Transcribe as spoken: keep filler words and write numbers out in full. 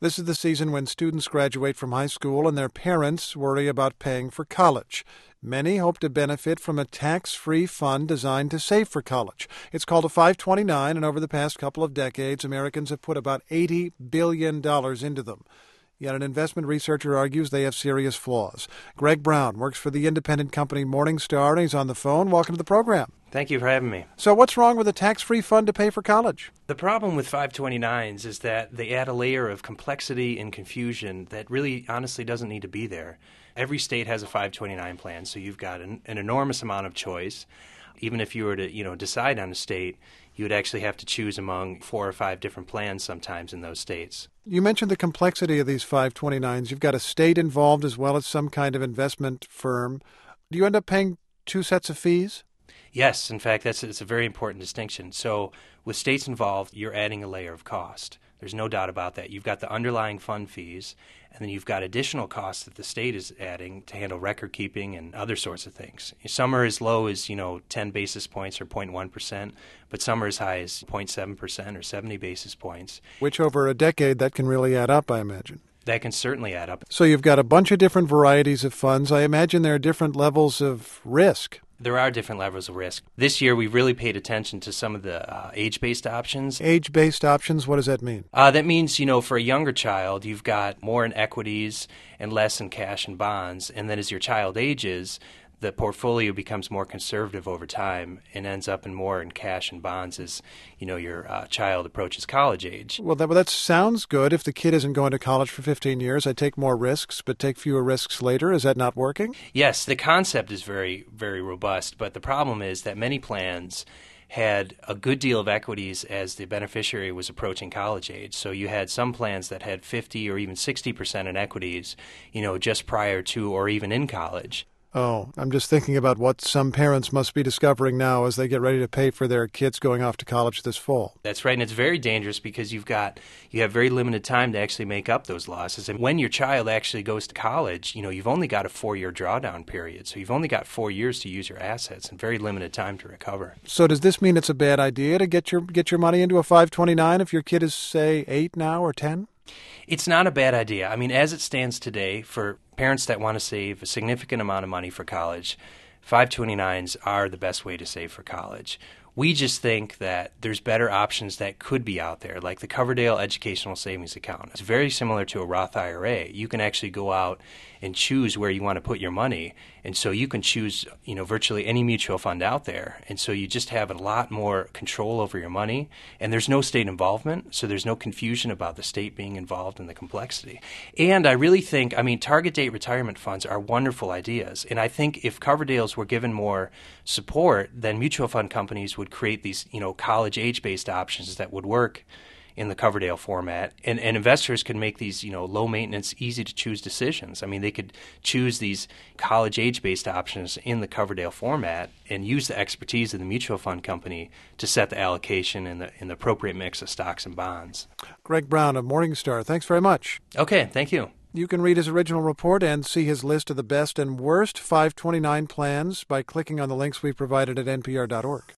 This is the season when students graduate from high school and their parents worry about paying for college. Many hope to benefit from a tax-free fund designed to save for college. It's called a five twenty-nine, and over the past couple of decades, Americans have put about eighty billion dollars into them. Yet an investment researcher argues they have serious flaws. Greg Brown works for the independent company Morningstar, and he's on the phone. Welcome to the program. Thank you for having me. So what's wrong with a tax-free fund to pay for college? The problem with five twenty-nines is that they add a layer of complexity and confusion that really honestly doesn't need to be there. Every state has a five twenty-nine plan, so you've got an, an enormous amount of choice. Even if you were to, you know, decide on a state, you would actually have to choose among four or five different plans sometimes in those states. You mentioned the complexity of these five twenty-nines. You've got a state involved as well as some kind of investment firm. Do you end up paying two sets of fees? Yes, in fact, that's it's a very important distinction. So with states involved, you're adding a layer of cost. There's no doubt about that. You've got the underlying fund fees, and then you've got additional costs that the state is adding to handle record keeping and other sorts of things. Some are as low as, you know, ten basis points or zero point one percent, but some are as high as zero point seven percent or seventy basis points. Which over a decade, that can really add up, I imagine. That can certainly add up. So you've got a bunch of different varieties of funds. I imagine there are different levels of risk. There are different levels of risk. This year, we've really paid attention to some of the uh, age-based options. Age-based options, what does that mean? Uh, that means, you know, for a younger child, you've got more in equities and less in cash and bonds. And then as your child ages, the portfolio becomes more conservative over time and ends up in more in cash and bonds as, you know, your uh, child approaches college age. Well that, well, that sounds good. If the kid isn't going to college for fifteen years, I take more risks, but take fewer risks later. Is that not working? Yes, the concept is very, very robust, but the problem is that many plans had a good deal of equities as the beneficiary was approaching college age. So you had some plans that had fifty or even sixty percent in equities, you know, just prior to or even in college. Oh, I'm just thinking about what some parents must be discovering now as they get ready to pay for their kids going off to college this fall. That's right, and it's very dangerous because you've got you have very limited time to actually make up those losses. And when your child actually goes to college, you know, you've only got a four-year drawdown period, so you've only got four years to use your assets and very limited time to recover. So does this mean it's a bad idea to get your get your money into a five twenty-nine if your kid is, say, eight now or ten? It's not a bad idea. I mean, as it stands today, for parents that want to save a significant amount of money for college, five twenty-nines are the best way to save for college. We just think that there's better options that could be out there, like the Coverdell Educational Savings Account. It's very similar to a Roth I R A. You can actually go out and choose where you want to put your money, and so you can choose, you know, virtually any mutual fund out there, and so you just have a lot more control over your money, and there's no state involvement, so there's no confusion about the state being involved in the complexity. And I really think, I mean, target date retirement funds are wonderful ideas, and I think if Coverdell's were given more support, then mutual fund companies would would create these, you know, college age-based options that would work in the Coverdell format, and, and investors could make these, you know, low-maintenance, easy-to-choose decisions. I mean, they could choose these college age-based options in the Coverdell format and use the expertise of the mutual fund company to set the allocation and the, and the appropriate mix of stocks and bonds. Greg Brown of Morningstar, thanks very much. Okay, thank you. You can read his original report and see his list of the best and worst five twenty-nine plans by clicking on the links we provided at N P R dot org.